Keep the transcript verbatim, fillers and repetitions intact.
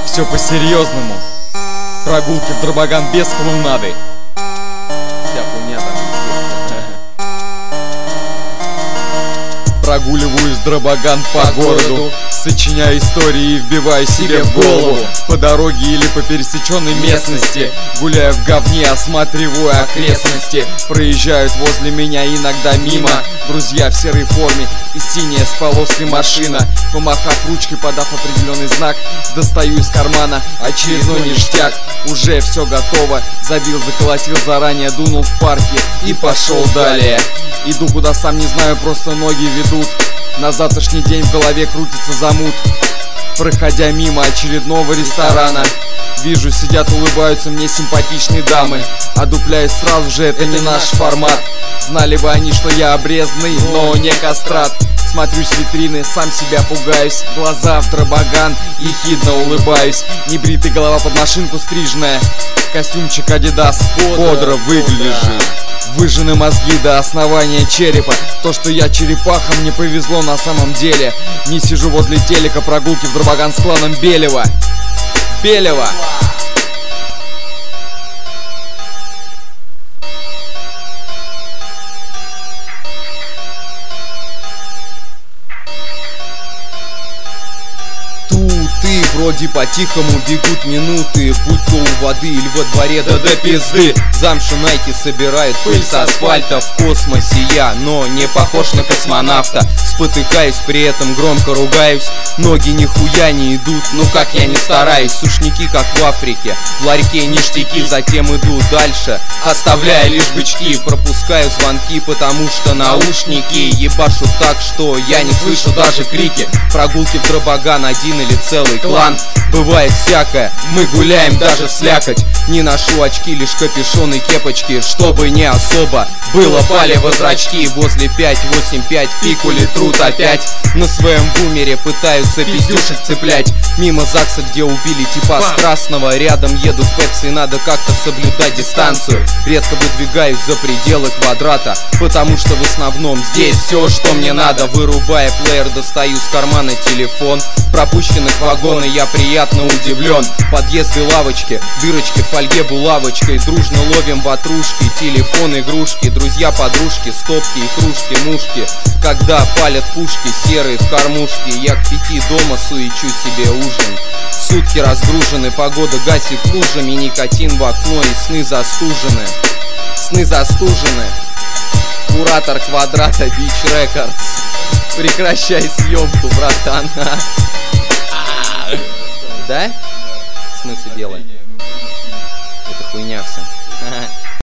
Все по-серьезному. Прогулки в Дробоган без клоунады. Вся хуйня там есть. Прогуливаюсь Дробоган по городу, сочиняю истории и вбиваю себе в голову. По дороге или по пересеченной местности, гуляю в говне, осматриваю окрестности. Проезжают возле меня иногда мимо друзья в серой форме и синяя с полоской машина. Помахав ручкой, подав определенный знак, достаю из кармана очередной ништяк. Уже все готово, забил, заколотил заранее, дунул в парке и пошел далее. Иду куда сам не знаю, просто ноги ведут. На завтрашний день в голове крутится замут. Проходя мимо очередного ресторана, вижу, сидят, улыбаются мне симпатичные дамы. Одупляюсь сразу же, это не наш формат. Знали бы они, что я обрезанный, но не кастрат. Смотрюсь в витрины, сам себя пугаюсь. Глаза в Дробоган, ехидно улыбаюсь. Небритая голова под машинку стрижная, костюмчик Adidas, бодро выглядишь. Выжжены мозги до основания черепа. То, что я черепаха, мне повезло на самом деле. Не сижу возле телека, прогулки в Дробоган с кланом Белева. Белева! Ты вроде по-тихому бегут минуты, будь то у воды или во дворе, да до пизды. Замши Найки собирают пыль с асфальта. В космосе я, но не похож на космонавта. Спотыкаюсь, при этом громко ругаюсь. Ноги нихуя не идут, ну как я не стараюсь. Сушники как в Африке, в ларьке ништяки. Затем иду дальше, оставляя лишь бычки. Пропускаю звонки, потому что наушники ебашут так, что я не слышу даже крики. Прогулки в Дробоган один или целый клан. Бывает всякое, мы гуляем даже в слякоть. Не ношу очки, лишь капюшон и кепочки, чтобы не особо было палево зрачки. Возле пять восемь пять пикули трут опять. На своем бумере пытаются пиздюшек цеплять. Мимо ЗАГСа, где убили типа с красного. Рядом еду в Пепси, надо как-то соблюдать дистанцию. Редко выдвигаюсь за пределы квадрата, потому что в основном здесь все, что мне надо. Вырубая плеер, достаю с кармана телефон. Пропущенных вагоны я приятно удивлен. Подъезды, лавочки, дырочки в фольге булавочкой. Дружно ловим ватрушки, телефон, игрушки. Друзья, подружки, стопки и кружки, мушки. Когда палят пушки серые в кормушке, я к пяти дома суечу себе ужин. Сутки разгружены, погода гасит лужами. Никотин в окно и сны застужены. Сны застужены. Куратор квадрата, Бич Рекордс. Прекращай съемку, братан. Да? В смысле делай? Это хуйня все.